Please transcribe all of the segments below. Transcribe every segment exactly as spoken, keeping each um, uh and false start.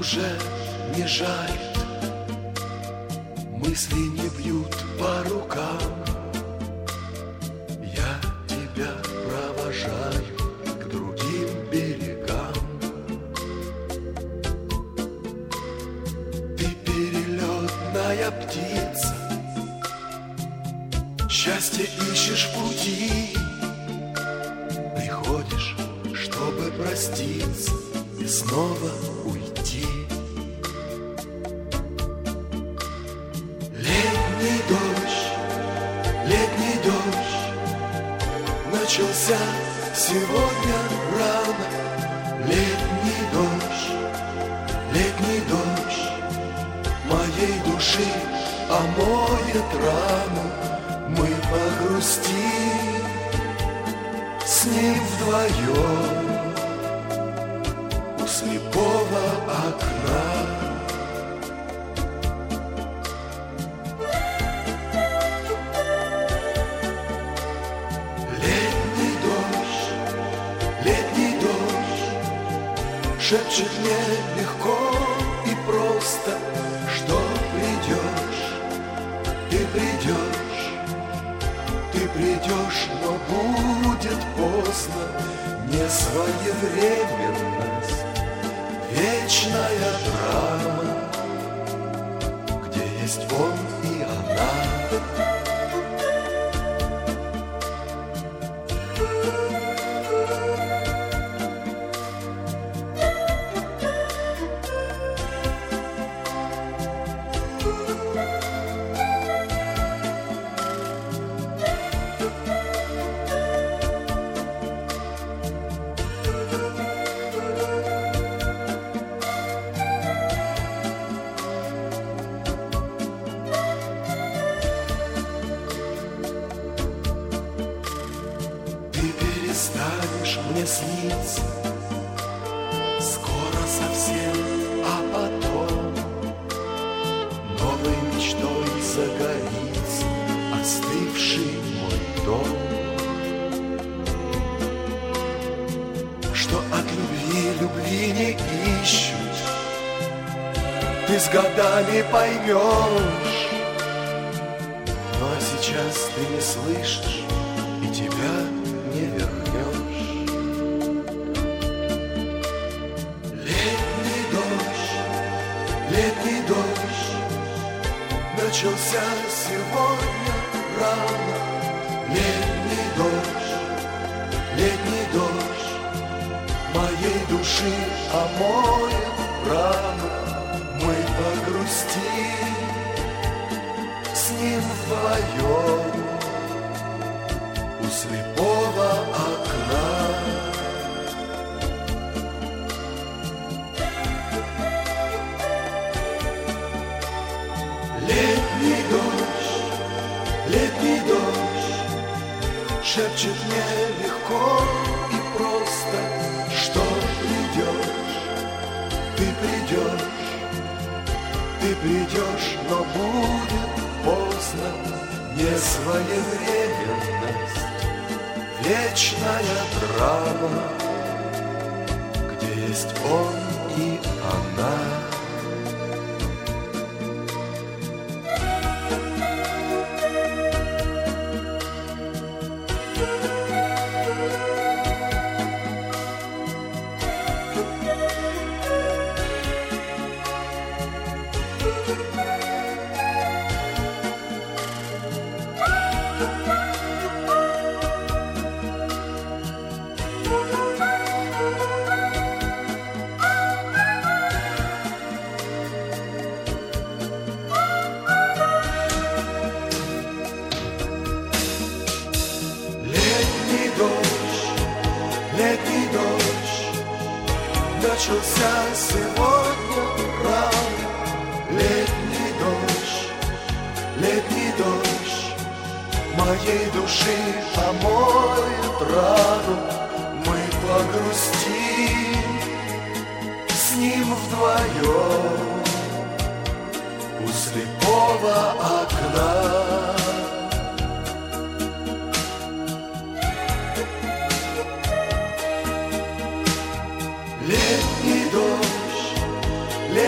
уже не жалит, мысли не бьют по рукам. Я тебя провожаю к другим берегам. Ты перелетная птица, счастье ищешь пути. Приходишь, чтобы проститься и снова уйти. Летний дождь, летний дождь начался сегодня рано. Летний дождь, летний дождь моей души омоет рану. Мы погрустим с ним вдвоем у слепого окна. Летний дождь, летний дождь шепчет мне легко и просто, что придешь, ты придешь, ты придешь, но будет поздно. Несвоевременность, вечная драма, где есть он и она. Станешь мне сниться скоро совсем, а потом новой мечтой загорится остывший мой дом. Что от любви любви не ищут, ты с годами поймешь. Ну а сейчас ты не слышишь, и тебя не вернешь. Летний дождь, летний дождь начался сегодня рано. Летний дождь, летний дождь моей души омоет рану. Мы погрустим с ним вдвоем у слепого окна. Летний дождь, летний дождь шепчет мне легко и просто, что придешь, ты придешь, ты придешь, но будет поздно. Несвоевременность, вечная драма, где есть он и она. Летний дождь начался сегодня рано. Летний дождь, летний дождь моей души омоет рану. Мы погрустим с ним вдвоем у слепого окна. Летний дождь,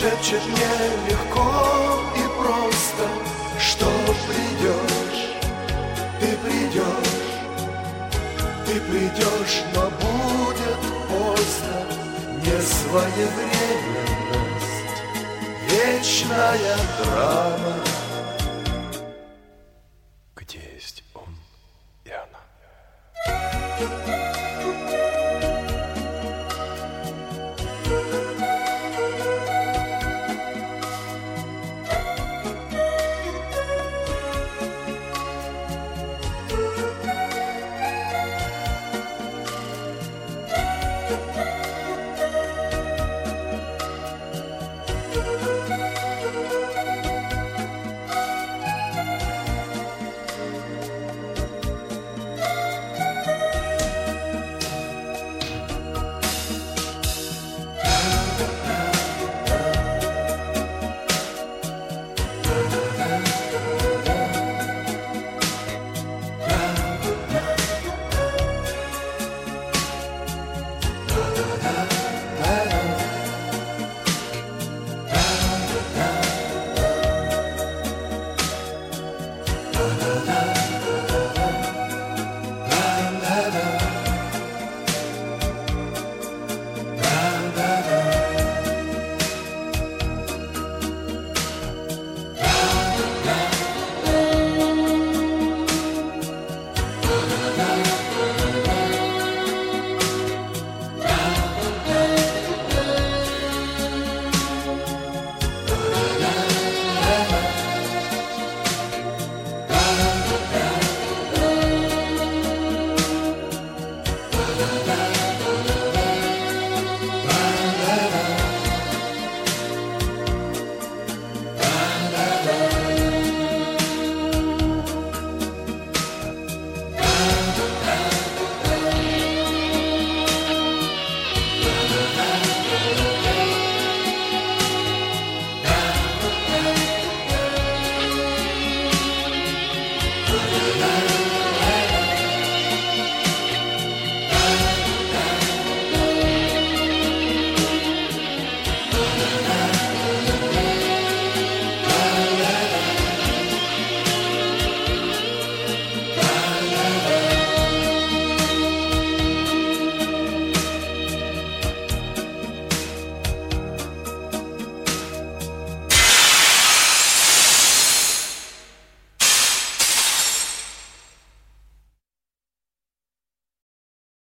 шепчет мне легко и просто, что придешь, ты придешь, ты придешь, но будет поздно. Несвоевременность, вечная драма. Где есть он и она?